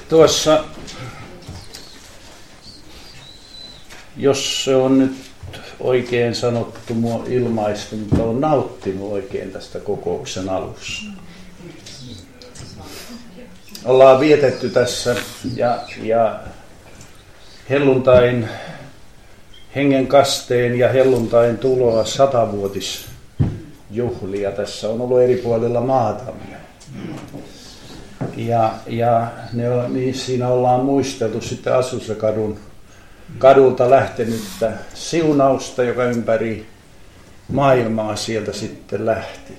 Tuossa, jos se on nyt oikein sanottu, mua ilmaistu, mutta olen nauttinut oikein tästä kokouksen alusta. Ollaan vietetty tässä ja helluntain hengen kasteen ja helluntain tuloa 100-vuotisjuhlia. Tässä on ollut eri puolilla maatamme. Ja niin siinä ollaan muisteltu sitten kadulta lähtenyttä siunausta, joka ympäri maailmaa sieltä sitten lähti.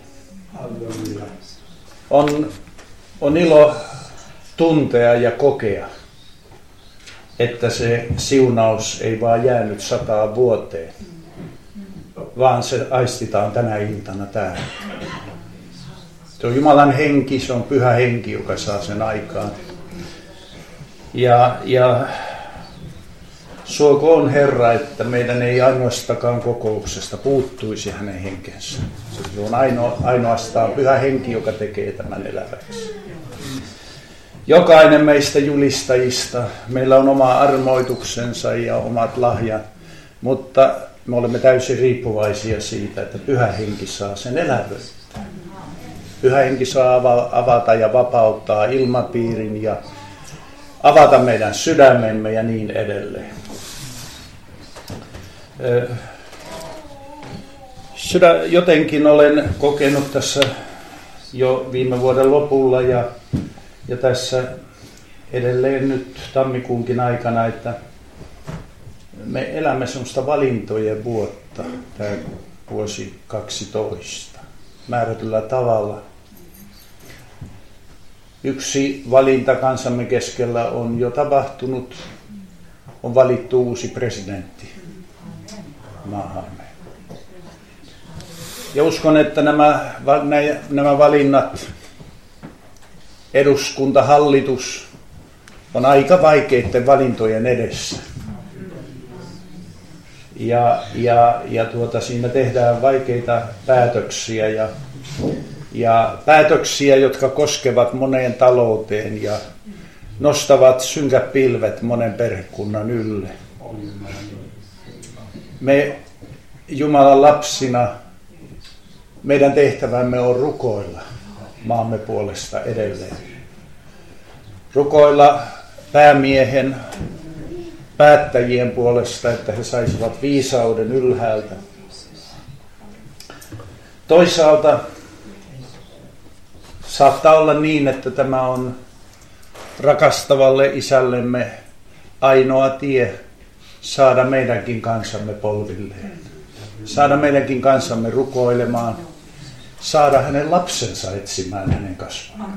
On ilo tuntea ja kokea, että se siunaus ei vaan jäänyt 100 vuoteen, vaan se aistitaan tänä iltana täällä. Se on Jumalan henki, se on pyhä henki, joka saa sen aikaan. Ja suokoon Herra, että meidän ei ainoastakaan kokouksesta puuttuisi hänen henkensä. Se on ainoastaan pyhä henki, joka tekee tämän eläväksi. Jokainen meistä julistajista, meillä on oma armoituksensa ja omat lahjat, mutta me olemme täysin riippuvaisia siitä, että pyhä henki saa sen elävyyttä. Pyhä henki saa avata ja vapauttaa ilmapiirin ja avata meidän sydämemme ja niin edelleen. Jotenkin olen kokenut tässä jo viime vuoden lopulla ja tässä edelleen nyt tammikuunkin aikana, että me elämme semmoista valintojen vuotta, tämä vuosi 12, määrätyllä tavalla. Yksi valinta kansamme keskellä on jo tapahtunut, on valittu uusi presidentti maahamme. Ja uskon, että nämä valinnat, eduskunta, hallitus, on aika vaikeiden valintojen edessä. Siinä tehdään vaikeita päätöksiä ja päätöksiä, jotka koskevat moneen talouteen ja nostavat synkät pilvet monen perhekunnan ylle. Me Jumalan lapsina, meidän tehtävämme on rukoilla maamme puolesta edelleen. Rukoilla päämiehen, päättäjien puolesta, että he saisivat viisauden ylhäältä. Toisaalta saattaa olla niin, että tämä on rakastavalle isällemme ainoa tie saada meidänkin kansamme polvilleen. Saada meidänkin kansamme rukoilemaan. Saada hänen lapsensa etsimään hänen kasvaan.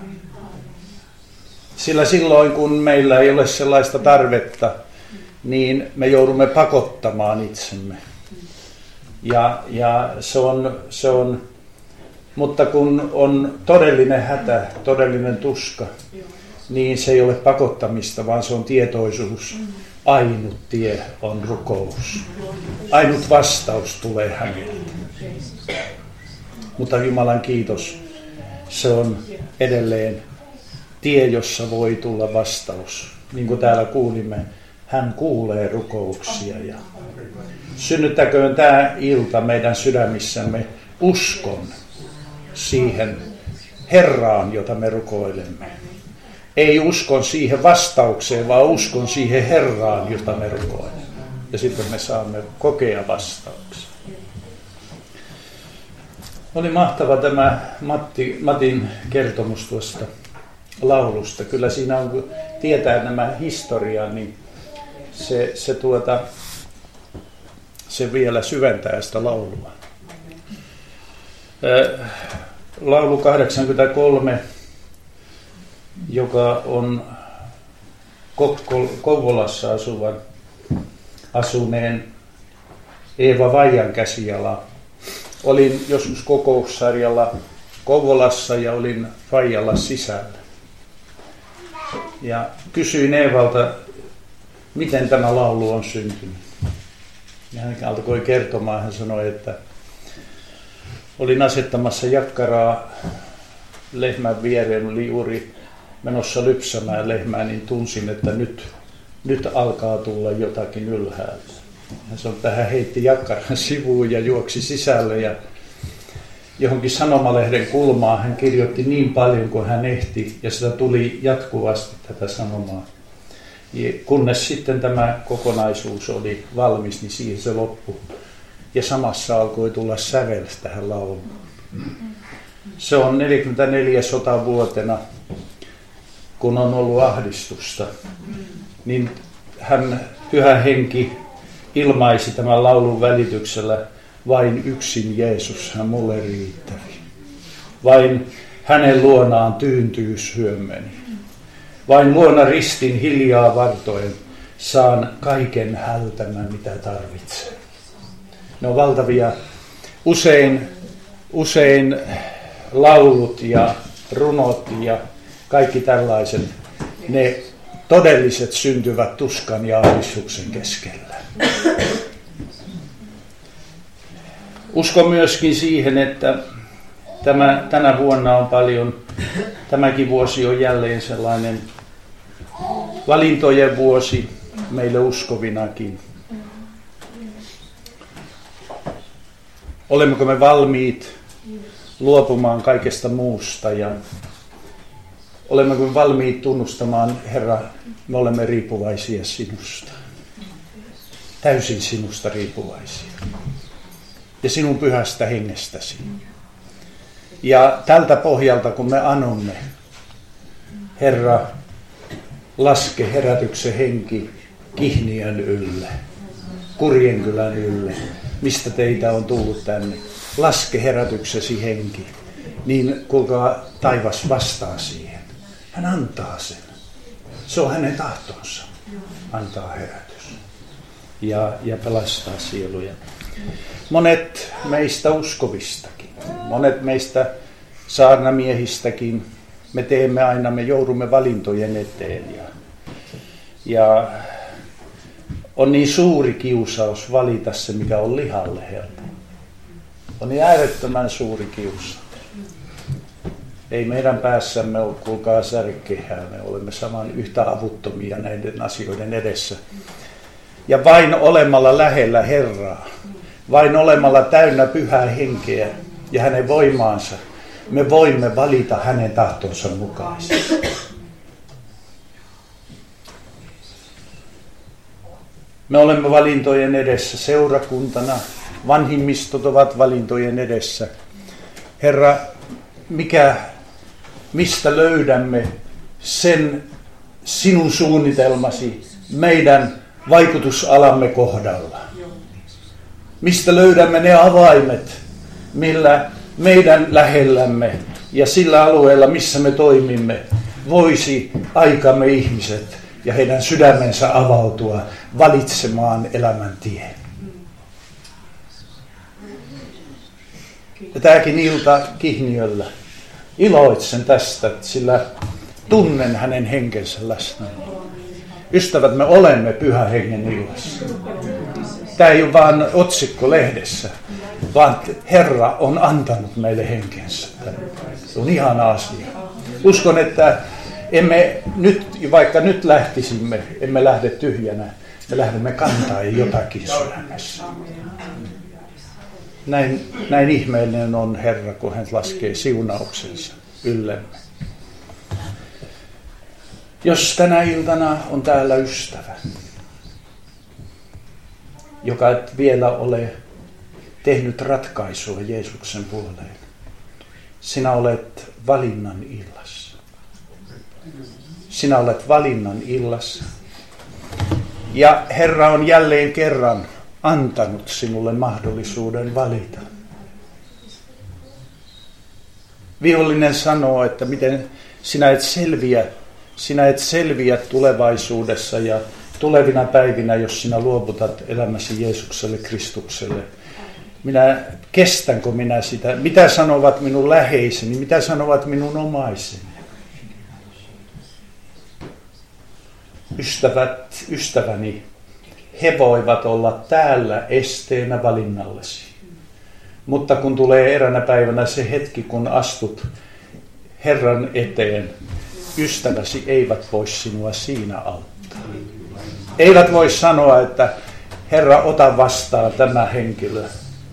Sillä silloin, kun meillä ei ole sellaista tarvetta, niin me joudumme pakottamaan itsemme. Ja se on, mutta kun on todellinen hätä, todellinen tuska, niin se ei ole pakottamista, vaan se on tietoisuus. Ainut tie on rukous. Ainut vastaus tulee häneltä. Mutta Jumalan kiitos, se on edelleen tie, jossa voi tulla vastaus. Niin kuin täällä kuulimme, hän kuulee rukouksia. Ja synnyttäköön tämä ilta meidän sydämissämme uskon siihen Herraan, jota me rukoilemme. Ei uskon siihen vastaukseen, vaan uskon siihen Herraan, jota me rukoilemme. Ja sitten me saamme kokea vastauksia. Oli mahtava tämä Matin kertomus tuosta laulusta. Kyllä siinä on, kun tietää nämä historiaa, niin se vielä syventää sitä laulua. Laulu 83, joka on Kouvolassa asuneen Eeva Vaijan käsiala. Olin joskus kokoussarjalla Kouvolassa ja olin Faijalla sisällä. Ja kysyin Eevalta, miten tämä laulu on syntynyt. Ja hän alkoi kertomaan, hän sanoi, että olin asettamassa jakkaraa lehmän viereen, oli juuri menossa lypsämään lehmää, niin tunsin, että nyt alkaa tulla jotakin ylhäältä. Hän sanoi, että hän heitti jakkaran sivuun ja juoksi sisälle ja johonkin sanomalehden kulmaan hän kirjoitti niin paljon kuin hän ehti ja sitä tuli jatkuvasti tätä sanomaa. Ja kunnes sitten tämä kokonaisuus oli valmis, niin siihen se loppui. Ja samassa alkoi tulla sävel tähän lauluun. Se on 44 sotavuotena, kun on ollut ahdistusta, niin Pyhä Henki ilmaisi tämän laulun välityksellä: vain yksin Jeesus, hän mulle riittävi. Vain hänen luonaan tyyntyy syömeni. Vain luona ristin hiljaa vartoen saan kaiken hältämän, mitä tarvitsen. Ne on valtavia. Usein laulut ja runot ja kaikki tällaiset, ne todelliset syntyvät tuskan ja ahdistuksen keskellä. Uskon myöskin siihen, että tänä vuonna on paljon, tämäkin vuosi on jälleen sellainen valintojen vuosi meille uskovinakin. Olemmeko me valmiit luopumaan kaikesta muusta ja olemmeko me valmiit tunnustamaan, Herra, me olemme riippuvaisia sinusta. Täysin sinusta riippuvaisia. Ja sinun pyhästä hengestäsi. Ja tältä pohjalta, kun me anomme, Herra, laske herätyksen henki Kihniön ylle, Kurjenkylän ylle, mistä teitä on tullut tänne. Laske herätyksesi henki, niin kuulkaa, taivas vastaa siihen. Hän antaa sen. Se on hänen tahtonsa. Antaa herätys ja pelastaa sieluja. Monet meistä uskovistakin, monet meistä saarnamiehistäkin, me joudumme valintojen eteen. Ja on niin suuri kiusaus valita se, mikä on lihalle helppo. On niin äärettömän suuri kiusaus. Ei meidän päässämme ole, kuulkaa, särkehää. Me olemme saman yhtä avuttomia näiden asioiden edessä. Ja vain olemalla lähellä Herraa, vain olemalla täynnä Pyhää Henkeä ja hänen voimaansa, me voimme valita hänen tahtonsa mukaisesti. Me olemme valintojen edessä seurakuntana, vanhimmistot ovat valintojen edessä. Herra, mistä löydämme sen sinun suunnitelmasi meidän vaikutusalamme kohdalla? Mistä löydämme ne avaimet, millä meidän lähellämme ja sillä alueella, missä me toimimme, voisi aikamme ihmiset ja heidän sydämensä avautua valitsemaan elämän tie. Ja tämäkin ilta Kihniöllä. Iloitsen tästä, sillä tunnen hänen henkensä läsnä. Ystävät, me olemme Pyhän Hengen illassa. Tämä ei ole vaan otsikko lehdessä, vaan Herra on antanut meille henkensä. Se on ihana asia. Uskon, että emme nyt, vaikka nyt lähtisimme, emme lähde tyhjänä. Me lähdemme kantaa jotakin sydämessä. Näin ihmeellinen on Herra, kun hän laskee siunauksensa yllemme. Jos tänä iltana on täällä ystävä, joka et vielä ole tehnyt ratkaisua Jeesuksen puoleen, sinä olet valinnan illassa. Sinä olet valinnan illassa. Ja Herra on jälleen kerran antanut sinulle mahdollisuuden valita. Vihollinen sanoo, että miten sinä et selviä tulevaisuudessa ja tulevina päivinä, jos sinä luovutat elämäsi Jeesukselle Kristukselle. Kestänkö minä sitä? Mitä sanovat minun läheiseni? Mitä sanovat minun omaiseni? Ystäväni, he voivat olla täällä esteenä valinnallesi. Mutta kun tulee eräänä päivänä se hetki, kun astut Herran eteen, ystäväsi eivät voi sinua siinä auttaa. Eivät voi sanoa, että Herra, ota vastaan tämä henkilö.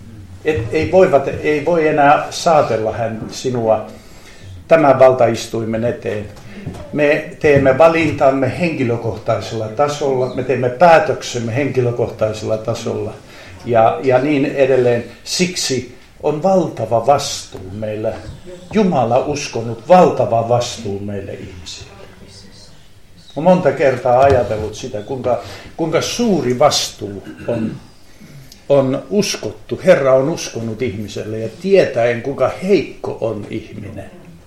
Ei voi enää saatella sinua tämän valtaistuimen eteen. Me teemme valintamme henkilökohtaisella tasolla, me teemme päätöksemme henkilökohtaisella tasolla ja niin edelleen. Siksi on valtava vastuu meillä, Jumala uskonut valtava vastuu meille ihmisille. Olen monta kertaa ajatellut sitä, kuinka suuri vastuu on uskottu. Herra on uskonut ihmiselle ja tietäen, kuinka heikko on ihminen.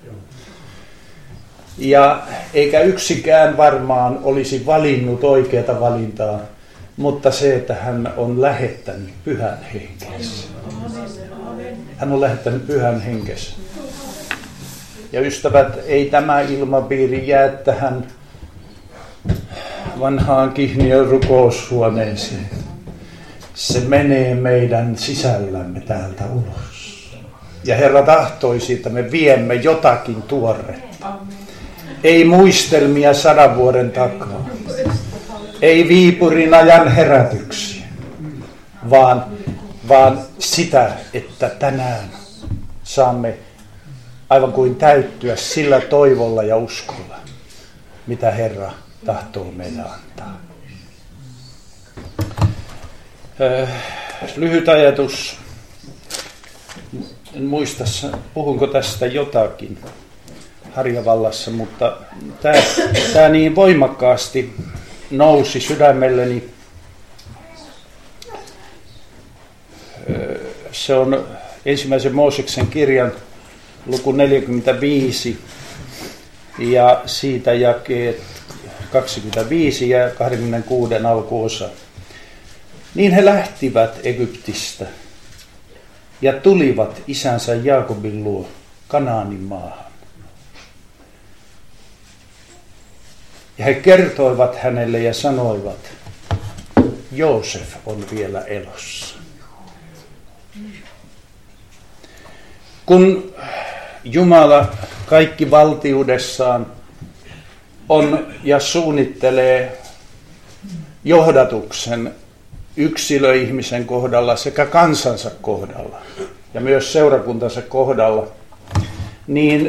Ja eikä yksikään varmaan olisi valinnut oikeata valintaa, mutta se, että hän on lähettänyt Pyhän Henkensä. Hän on lähettänyt Pyhän Henkensä. Ja ystävät, ei tämä ilmapiiri jää tähän vanhaan Kihniön rukoushuoneeseen. Se menee meidän sisällämme täältä ulos. Ja Herra tahtoisi, että me viemme jotakin tuoretta. Ei muistelmia 100 vuoden takaa. Ei Viipurin ajan herätyksiä. Vaan sitä, että tänään saamme aivan kuin täyttyä sillä toivolla ja uskolla, mitä Herra tahtoo meille antaa. Lyhyt ajatus. En muista, puhunko tästä jotakin Harjavallassa, mutta tämä niin voimakkaasti nousi sydämelleni. Se on ensimmäisen Mooseksen kirjan luku 45 ja siitä jakeet 25 ja 26 alkuosa. Niin he lähtivät Egyptistä ja tulivat isänsä Jaakobin luo Kanaanin maahan. Ja he kertoivat hänelle ja sanoivat, Joosef on vielä elossa. Kun Jumala kaikki valtiudessaan on ja suunnittelee johdatuksen yksilöihmisen kohdalla sekä kansansa kohdalla ja myös seurakuntansa kohdalla, niin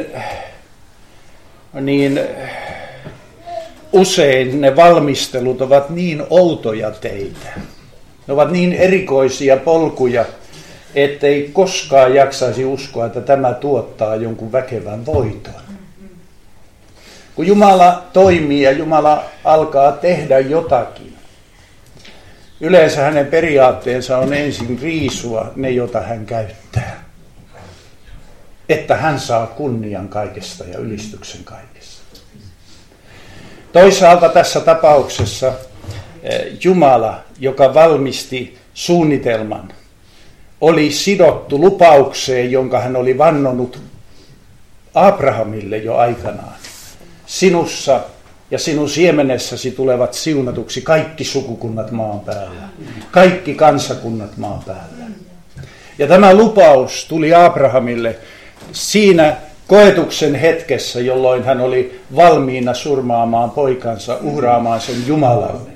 usein ne valmistelut ovat niin outoja teitä. Ne ovat niin erikoisia polkuja, ettei koskaan jaksaisi uskoa, että tämä tuottaa jonkun väkevän voiton. Kun Jumala toimii ja Jumala alkaa tehdä jotakin, yleensä hänen periaatteensa on ensin riisua ne, jota hän käyttää. Että hän saa kunnian kaikesta ja ylistyksen kaikesta. Toisaalta tässä tapauksessa Jumala, joka valmisti suunnitelman, oli sidottu lupaukseen, jonka hän oli vannonut Abrahamille jo aikanaan. Sinussa ja sinun siemenessäsi tulevat siunatuksi kaikki sukukunnat maan päällä, kaikki kansakunnat maan päällä. Ja tämä lupaus tuli Abrahamille siinä koetuksen hetkessä, jolloin hän oli valmiina surmaamaan poikansa, uhraamaan sen Jumalalle.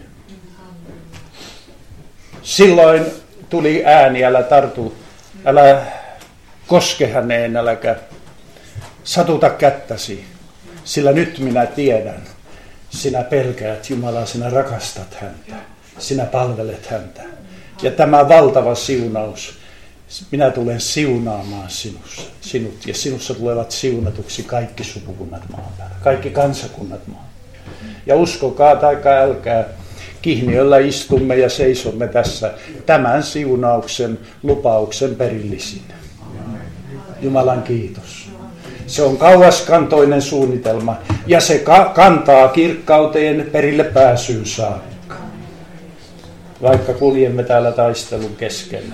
Silloin tuli ääni, älä tartu, älä koske häneen, äläkä satuta kättäsi, sillä nyt minä tiedän, sinä pelkäät Jumalaa, sinä rakastat häntä, sinä palvelet häntä. Ja tämä valtava siunaus, minä tulen siunaamaan sinut ja sinussa tulevat siunatuksi kaikki sukukunnat maan päällä, kaikki kansakunnat maan. Ja uskokaa tai älkää, Kihniöllä istumme ja seisomme tässä tämän siunauksen, lupauksen perillisin. Jumalan kiitos. Se on kauaskantoinen suunnitelma ja se kantaa kirkkauteen perille pääsyyn saakka, vaikka kuljemme täällä taistelun keskellä.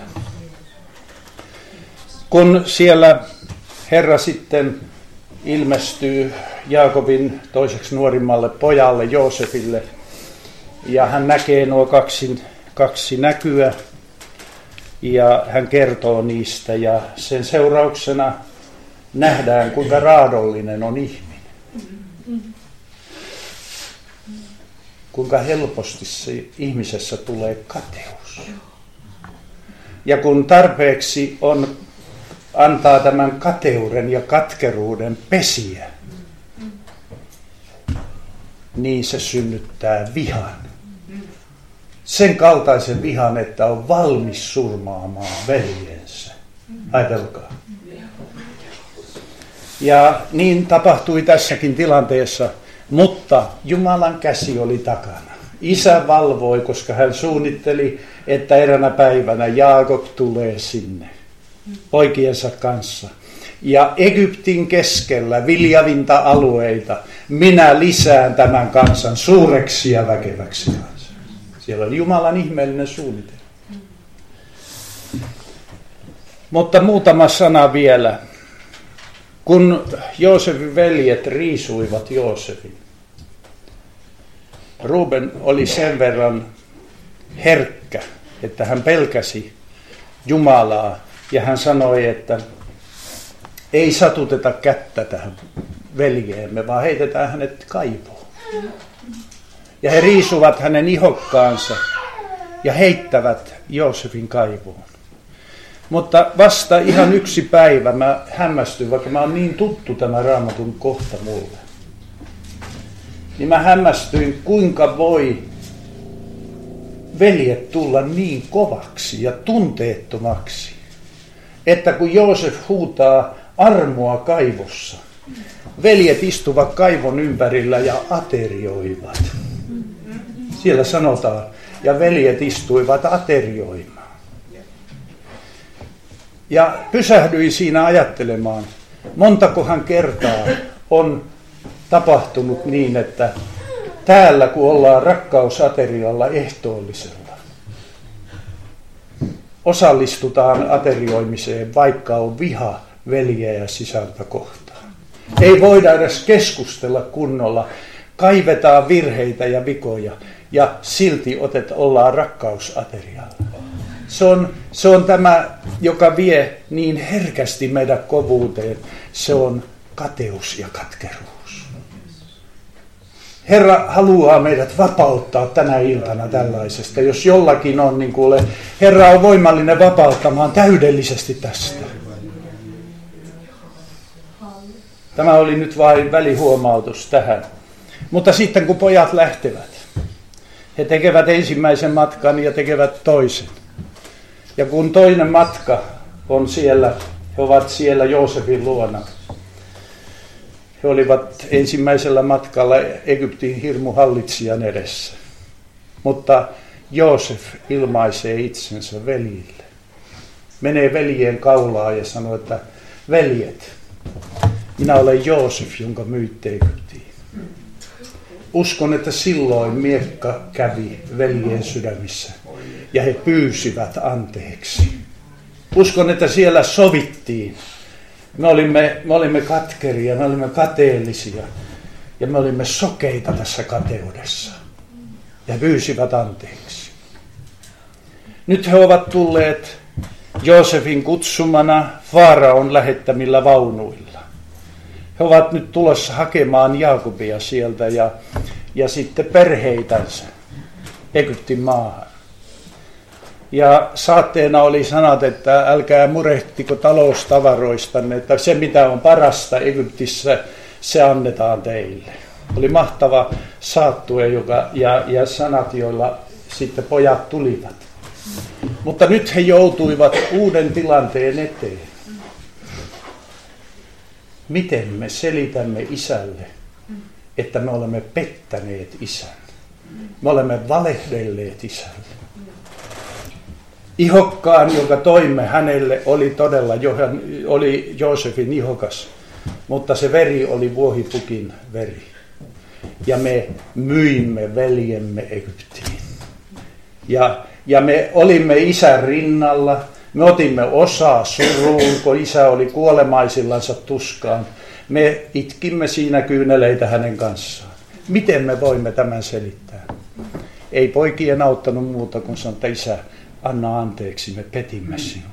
Kun siellä Herra sitten ilmestyy Jaakobin toiseksi nuorimmalle pojalle Joosefille, ja hän näkee nuo kaksi näkyä, ja hän kertoo niistä, ja sen seurauksena nähdään, kuinka raadollinen on ihminen. kuinka helposti se ihmisessä tulee kateus. Ja kun tarpeeksi antaa tämän kateuden ja katkeruuden pesiä, niin se synnyttää vihan. Sen kaltaisen vihan, että on valmis surmaamaan veljensä. Ajatelkaa. Ja niin tapahtui tässäkin tilanteessa, mutta Jumalan käsi oli takana. Isä valvoi, koska hän suunnitteli, että eräänä päivänä Jaakob tulee sinne poikiensa kanssa. Ja Egyptin keskellä viljavinta alueita minä lisään tämän kansan suureksi ja väkeväksi kansan. Siellä oli Jumalan ihmeellinen suunnitelma. Mutta muutama sana vielä. Kun Joosefin veljet riisuivat Joosefin, Ruben oli sen verran herkkä, että hän pelkäsi Jumalaa ja hän sanoi, että ei satuteta kättä tähän veljeemme, vaan heitetään hänet kaivoon. Ja he riisuvat hänen ihokkaansa ja heittävät Joosefin kaivoon. Mutta vasta ihan yksi päivä mä hämmästyin, vaikka mä oon niin tuttu tämä Raamatun kohta mulle. Niin mä hämmästyin, kuinka voi veljet tulla niin kovaksi ja tunteettomaksi, että kun Joosef huutaa armoa kaivossa, veljet istuvat kaivon ympärillä ja aterioivat. Siellä sanotaan, ja veljet istuivat aterioimaan. Ja pysähdyin siinä ajattelemaan, montakohan kertaa on tapahtunut niin, että täällä kun ollaan rakkausaterialla ehtoollisella, osallistutaan aterioimiseen, vaikka on viha veljeä ja sisältä kohtaan. Ei voida edes keskustella kunnolla, kaivetaan virheitä ja vikoja ja silti ollaan rakkausaterialla. Se on tämä, joka vie niin herkästi meidän kovuuteen. Se on kateus ja katkeruus. Herra haluaa meidät vapauttaa tänä iltana tällaisesta. Jos jollakin on, niin kuule, Herra on voimallinen vapauttamaan täydellisesti tästä. Tämä oli nyt vain välihuomautus tähän. Mutta sitten kun pojat lähtevät, he tekevät ensimmäisen matkan ja tekevät toisen. Ja kun toinen matka on siellä, he ovat siellä Joosefin luona. He olivat ensimmäisellä matkalla Egyptin hirmuhallitsijan edessä. Mutta Joosef ilmaisee itsensä veljille. Menee veljien kaulaan ja sanoo, että veljet, minä olen Joosef, jonka myitte Egyptiin. Uskon, että silloin miekka kävi veljien sydämissä ja he pyysivät anteeksi. Uskon, että siellä sovittiin. Me olimme katkeria, me olimme kateellisia ja me olimme sokeita tässä kateudessa. Ja he pyysivät anteeksi. Nyt he ovat tulleet Joosefin kutsumana Faaraon lähettämillä vaunuilla. He ovat nyt tulossa hakemaan Jaakobia sieltä ja sitten perheitänsä Egyptin maahan. Ja saatteena oli sanat, että älkää murehtiko taloustavaroistanne, että se mitä on parasta Egyptissä, se annetaan teille. Oli mahtava saattue ja sanat, joilla sitten pojat tulivat. Mutta nyt he joutuivat uuden tilanteen eteen. Miten me selitämme isälle, että me olemme pettäneet isän? Me olemme valehdelleet isälle. Ihokkaan, jonka toimme hänelle, oli todella oli Joosefin ihokas, mutta se veri oli vuohipukin veri. Ja me myimme veljemme Egyptiin. Ja me olimme isän rinnalla. Me otimme osaa suruun, kun isä oli kuolemaisillansa tuskaan. Me itkimme siinä kyyneleitä hänen kanssaan. Miten me voimme tämän selittää? Ei poikien auttanut muuta kuin sanoa, että isä, anna anteeksi, me petimme sinua.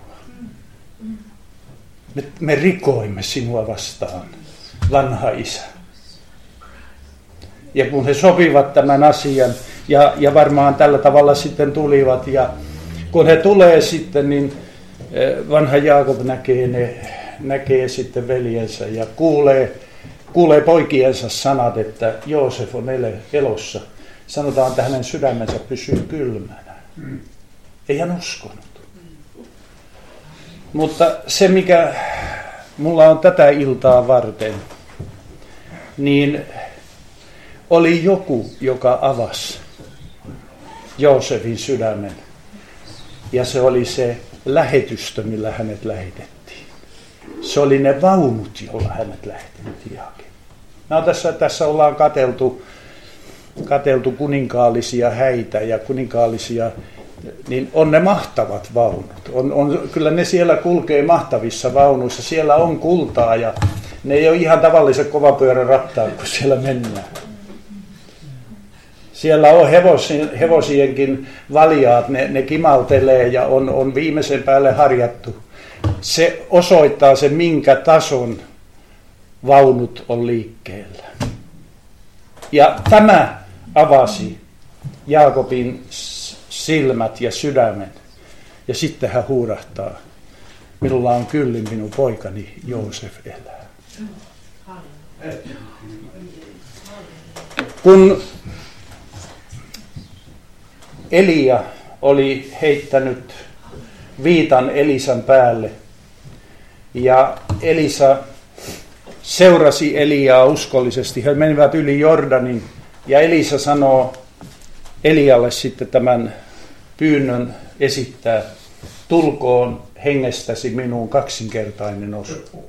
Me rikoimme sinua vastaan, vanha isä. Ja kun he sopivat tämän asian, Ja varmaan tällä tavalla sitten tulivat. Ja kun he tulee sitten, niin vanha Jaakob näkee sitten veljensä ja kuulee poikiensa sanat, että Joosef on elossa. Sanotaan, että hänen sydämensä pysyy kylmänä. Ei hän uskonut. Mutta se, mikä mulla on tätä iltaa varten, niin oli joku, joka avasi Joosefin sydämen. Ja se oli se lähetystö, millä hänet lähetettiin. Se oli ne vaunut, joilla hänet lähetettiin hakemaan. Tässä ollaan kateltu kuninkaallisia häitä ja kuninkaallisia, niin on ne mahtavat vaunut. Kyllä ne siellä kulkee mahtavissa vaunuissa. Siellä on kultaa ja ne ei ole ihan tavalliset kovapyörärattaat, kun siellä mennään. Siellä on hevosienkin valjaat, ne kimaltelee ja on viimeisen päälle harjattu. Se osoittaa sen, minkä tason vaunut on liikkeellä. Ja tämä avasi Jaakobin silmät ja sydämen. Ja sitten hän huudahtaa, minulla on kyllin, minun poikani Joosef elää. Kun Elia oli heittänyt viitan Elisan päälle ja Elisa seurasi Eliaa uskollisesti. He menivät yli Jordanin ja Elisa sanoo Elialle sitten tämän pyynnön esittää, tulkoon hengestäsi minuun kaksinkertainen osu.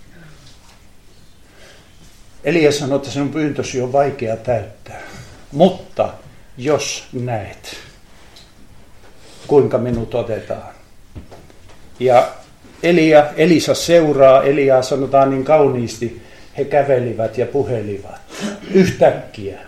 Elia sanoi, että sinun pyyntösi on vaikea täyttää, mutta jos näet, kuinka minut otetaan. Ja Elisa seuraa, Eliaa sanotaan niin kauniisti, he kävelivät ja puhelivat. Yhtäkkiä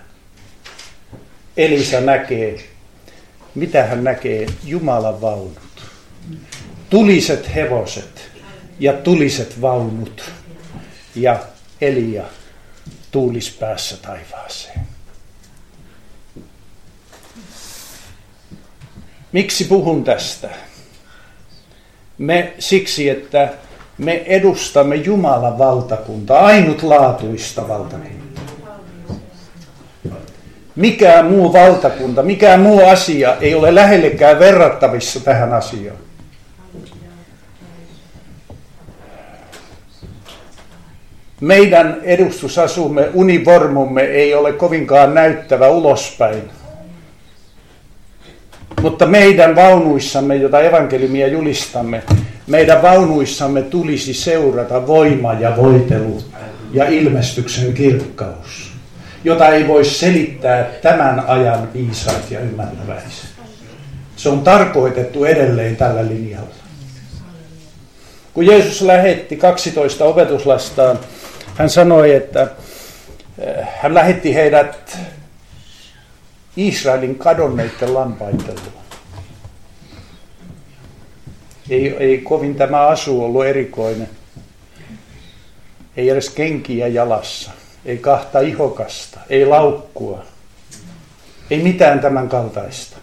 Elisa näkee, mitä hän näkee? Jumalan vaunut. Tuliset hevoset ja tuliset vaunut ja Elia tuulis päässä taivaaseen. Miksi puhun tästä? Siksi, että me edustamme Jumalan valtakuntaa, ainutlaatuista valtakuntaa. Mikään muu valtakunta, mikään muu asia ei ole lähellekään verrattavissa tähän asiaan. Meidän edustusasumme, univormumme ei ole kovinkaan näyttävä ulospäin. Mutta meidän vaunuissamme, jota evankeliumia julistamme, meidän vaunuissamme tulisi seurata voima ja voitelu ja ilmestyksen kirkkaus, jota ei voi selittää tämän ajan viisaat ja ymmärtäväiset. Se on tarkoitettu edelleen tällä linjalla. Kun Jeesus lähetti 12 opetuslastaan, hän sanoi, että hän lähetti heidät Israelin kadonneiden lampaiden luo. Ei kovin tämä asu ollut erikoinen. Ei edes kenkiä jalassa. Ei kahta ihokasta. Ei laukkua. Ei mitään tämän kaltaista.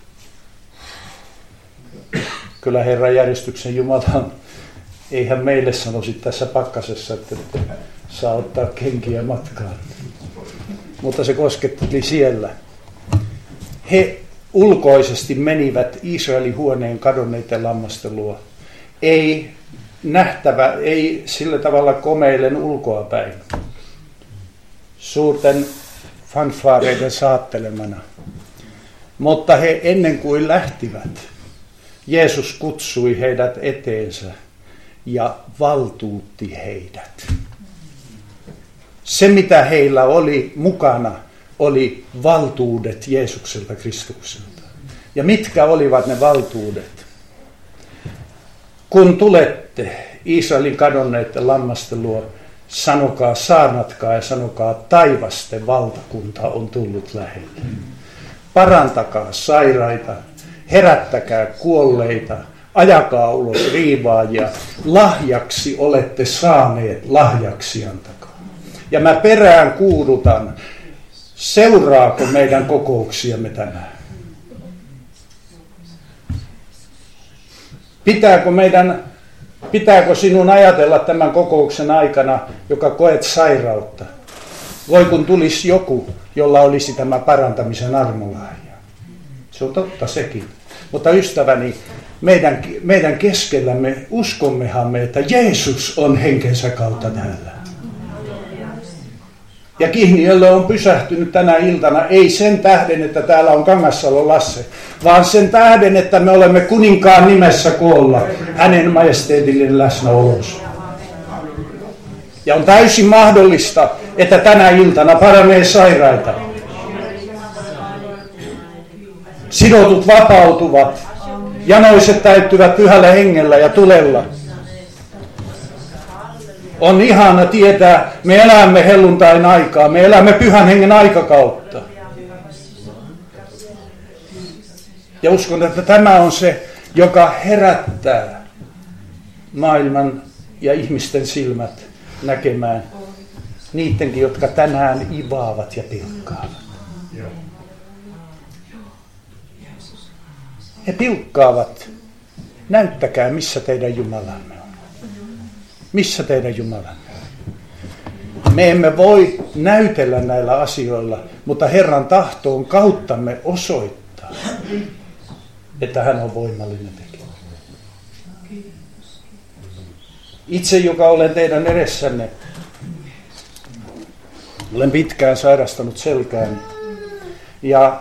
Kyllä Herran järjestyksen Jumala ei hän meille sanoisi tässä pakkasessa, että saa ottaa kenkiä matkaan. Mutta se kosketteli siellä. He ulkoisesti menivät Israelin huoneen kadonneiden lammasten luo. Ei nähtävä, ei sillä tavalla komeillen ulkoapäin. Suurten fanfaareiden saattelemana. Mutta he ennen kuin lähtivät, Jeesus kutsui heidät eteensä ja valtuutti heidät. Se, mitä heillä oli mukana, oli valtuudet Jeesukselta Kristukselta. Ja mitkä olivat ne valtuudet? Kun tulette Israelin kadonneiden lammasten luo, sanokaa, saarnatkaa ja sanokaa, taivasten valtakunta on tullut lähelle. Parantakaa sairaita, herättäkää kuolleita, ajakaa ulos riivaajia, lahjaksi olette saaneet, lahjaksi antakaa. Ja mä perään kuulutan, Seuraako meidän kokouksiamme tänään? Pitääkö sinun ajatella tämän kokouksen aikana, joka koet sairautta? Voi kun tulisi joku, jolla olisi tämä parantamisen armolahja. Se on totta sekin. Mutta ystäväni, meidän keskellämme uskommehan me, että Jeesus on henkensä kautta täällä. Ja Kihniölle on pysähtynyt tänä iltana, ei sen tähden, että täällä on Kangassalon Lasse, vaan sen tähden, että me olemme kuninkaan nimessä koolla hänen majesteetillinen läsnäolos. Ja on täysin mahdollista, että tänä iltana paranee sairaita. Sidotut vapautuvat, janoiset täyttyvät pyhällä hengellä ja tulella. On ihana tietää, me elämme helluntain aikaa, me elämme pyhän hengen aikakautta. Ja uskon, että tämä on se, joka herättää maailman ja ihmisten silmät näkemään niidenkin, jotka tänään ivaavat ja pilkkaavat. He pilkkaavat, näyttäkää missä teidän Jumalanne on. Missä teidän Jumalanne on? Me emme voi näytellä näillä asioilla, mutta Herran tahto on kauttamme osoittaa, että hän on voimallinen tekijä. Itse, joka olen teidän edessänne, olen pitkään sairastanut selkääni. Ja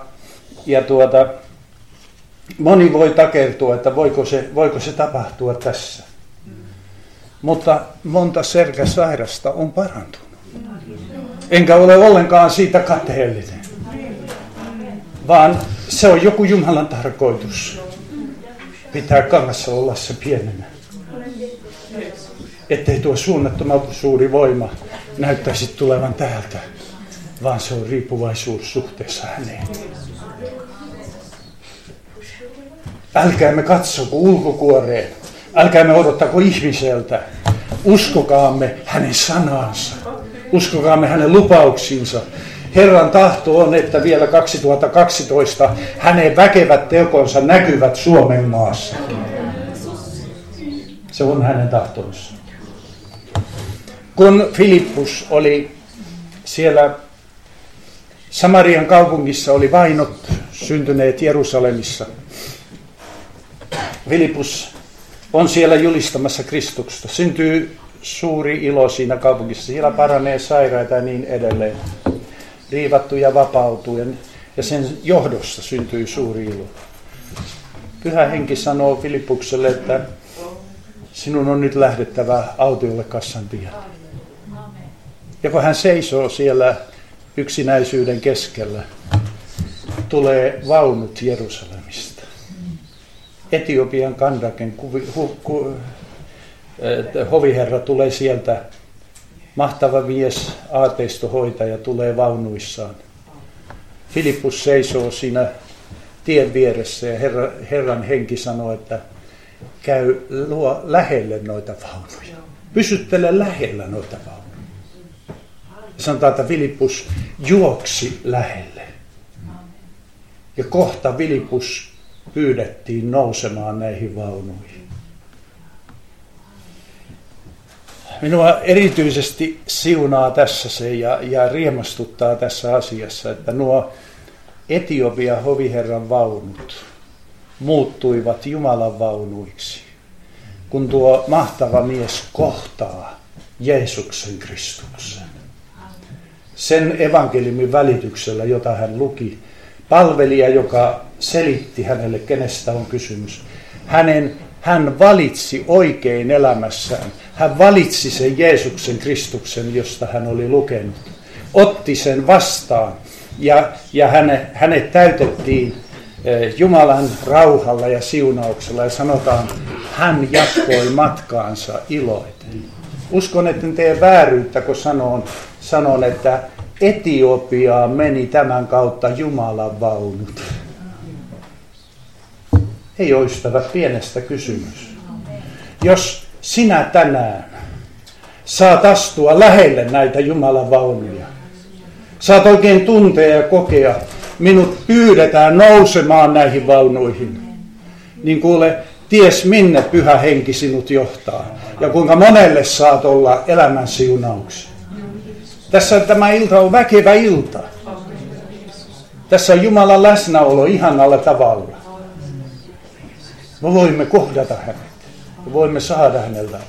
moni voi takertua, että voiko se tapahtua tässä. Mutta monta selkäsairasta on parantunut. Enkä ole ollenkaan siitä kateellinen. Vaan se on joku Jumalan tarkoitus. Pitää Kangassalon Lasse pienenä. Ettei tuo suunnattoman suuri voima näyttäisi tulevan täältä. Vaan se on riippuvaisuus suhteessa häneen. Älkäämme katsoko ulkokuoreen. Älkäämme odottako ihmiseltä. Uskokaamme hänen sanansa. Uskokaamme hänen lupauksiinsa. Herran tahto on, että vielä 2012 hänen väkevät tekonsa näkyvät Suomen maassa. Se on hänen tahtonsa. Kun Filippus oli siellä Samarian kaupungissa, oli vainot syntyneet Jerusalemissa. Filippus on siellä julistamassa Kristusta. Syntyy suuri ilo siinä kaupungissa. Siellä paranee sairaita ja niin edelleen. Riivattuja vapautuu ja sen johdossa syntyy suuri ilo. Pyhä henki sanoo Filippukselle, että sinun on nyt lähdettävä autiolle kassan pian. Ja kun hän seisoo siellä yksinäisyyden keskellä, tulee vaunut Jerusalemista. Etiopian Kandaken hoviherra tulee sieltä, mahtava mies, aateistohoitaja tulee vaunuissaan. Filippus seisoo siinä tien vieressä ja Herran henki sanoo, että käy lähelle noita vaunuja. Pysyttele lähellä noita vaunuja. Sanotaan, että Filippus juoksi lähelle. Ja kohta Filippus pyydettiin nousemaan näihin vaunuihin. Minua erityisesti siunaa tässä se ja riemastuttaa tässä asiassa, että nuo Etiopian hoviherran vaunut muuttuivat Jumalan vaunuiksi, kun tuo mahtava mies kohtaa Jeesuksen Kristuksen. Sen evankeliumin välityksellä, jota hän luki, palvelija, joka selitti hänelle, kenestä on kysymys. Hän valitsi oikein elämässään. Hän valitsi sen Jeesuksen Kristuksen, josta hän oli lukenut. Otti sen vastaan ja hänet täytettiin Jumalan rauhalla ja siunauksella. Ja sanotaan, hän jatkoi matkaansa iloiten. Uskon, että en tee vääryyttä, kun sanon, että Etiopiaan meni tämän kautta Jumalan vaunut. Ei ole ystävät pienestä kysymys. Jos sinä tänään saat astua lähelle näitä Jumalan vaunuja, Saat oikein tuntea ja kokea. Minut pyydetään nousemaan näihin vaunuihin. Niin kuule, ties minne Pyhä Henki sinut johtaa. Ja kuinka monelle saat olla elämän siunauksi. Tässä tämä ilta on väkevä ilta. Tässä on Jumalan läsnäolo ihanalla tavalla. Me voimme kohdata hänet. Me voimme saada häneltä.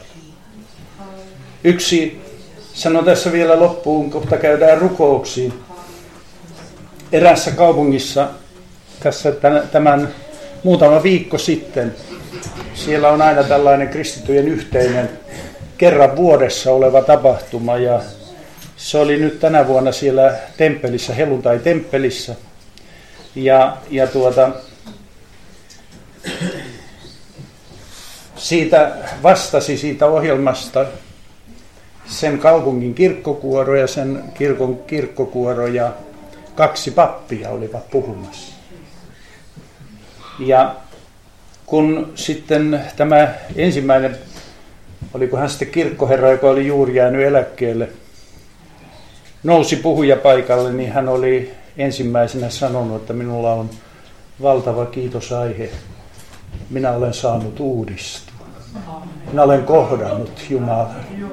Yksi, sanon tässä vielä loppuun, kohta käydään rukouksiin. Erässä kaupungissa, tässä tämän muutama viikko sitten, siellä on aina tällainen kristittyjen yhteinen kerran vuodessa oleva tapahtuma. Ja se oli nyt tänä vuonna siellä temppelissä, helluntai-temppelissä. Ja siitä vastasi siitä ohjelmasta sen kaupungin kirkkokuoro ja sen kirkon kirkkokuoro ja 2 pappia olivat puhumassa. Ja kun sitten tämä ensimmäinen, oliko hän sitten kirkkoherra, joka oli juuri jäänyt eläkkeelle, nousi puhujapaikalle, niin hän oli ensimmäisenä sanonut, että minulla on valtava kiitosaihe. Minä olen saanut uudistua. Minä olen kohdannut Jumalan.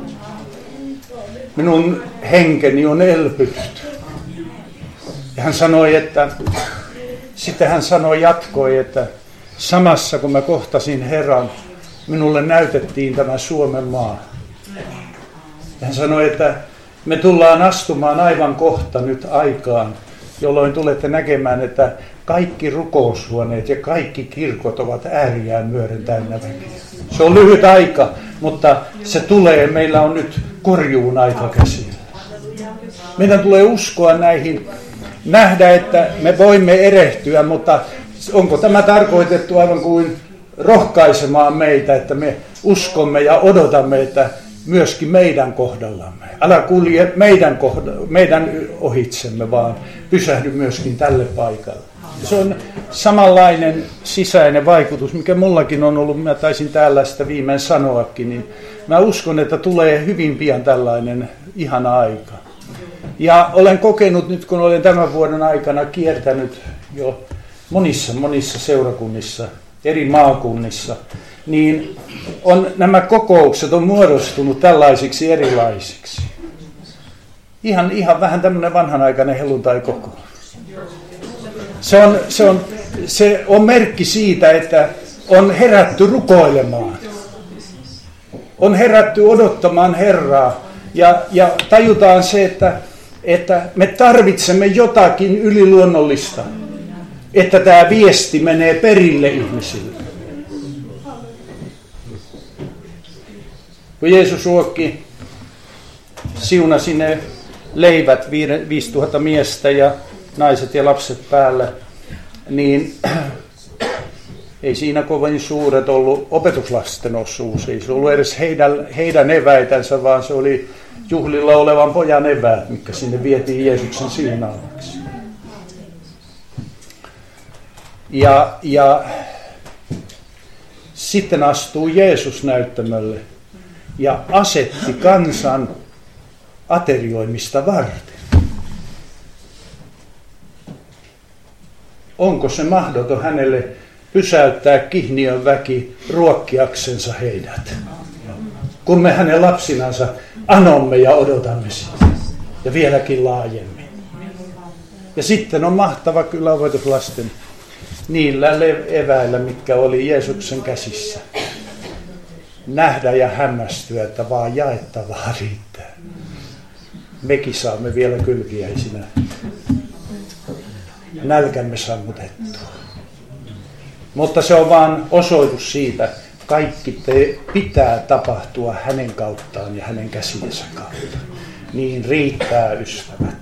Minun henkeni on elpynyt. Ja hän sanoi, että sitten hän jatkoi, että samassa kun mä kohtasin Herran, minulle näytettiin tämä Suomen maa. Ja hän sanoi, että me tullaan astumaan aivan kohta nyt aikaan, jolloin tulette näkemään, että kaikki rukoushuoneet ja kaikki kirkot ovat ääriään myöden täynnä väkeä. Se on lyhyt aika, mutta se tulee. Meillä on nyt korjuun aika käsillä. Meidän tulee uskoa näihin, nähdä, että me voimme erehtyä, mutta onko tämä tarkoitettu aivan kuin rohkaisemaan meitä, että me uskomme ja odotamme, että myöskin meidän kohdallamme. Älä kulje meidän ohitsemme, vaan pysähdy myöskin tälle paikalle. Se on samanlainen sisäinen vaikutus, mikä mullakin on ollut, mä taisin täällä sitä viimein sanoakin, niin mä uskon, että tulee hyvin pian tällainen ihana aika. Ja olen kokenut nyt, kun olen tämän vuoden aikana kiertänyt jo monissa seurakunnissa, eri maakunnissa, niin nämä kokoukset on muodostunut tällaisiksi erilaisiksi. Ihan vähän tämmöinen vanhanaikainen helluntai-kokous. Se on merkki siitä, että on herätty rukoilemaan. On herätty odottamaan Herraa. Ja tajutaan se, että me tarvitsemme jotakin yliluonnollista, että tämä viesti menee perille ihmisille. Kun Jeesus ruokki, siunasi ne leivät 5000 miestä ja naiset ja lapset päällä, niin ei siinä kovin suuret ollut opetuslasten osuus. Ei se ollut edes heidän eväitänsä, vaan se oli juhlilla olevan pojan eväät, mitkä sinne vietiin Jeesuksen siunaamaksi. Ja sitten astuu Jeesus näyttämölle ja asetti kansan aterioimista varten. Onko se mahdoton hänelle pysäyttää Kihniön väki ruokkiaksensa heidät, kun me hänen lapsinansa anomme ja odotamme sitä, ja vieläkin laajemmin. Ja sitten on mahtava kyllä opetuslasten niillä eväillä, mitkä oli Jeesuksen käsissä. Nähdä ja hämmästyä, että vaan jaettavaa riittää. Mekin saamme vielä kylkiäisinä nälkämme sammutettua. Mutta se on vaan osoitus siitä, kaikki pitää tapahtua hänen kauttaan ja hänen käsiensä kautta. Niin riittää, ystävät.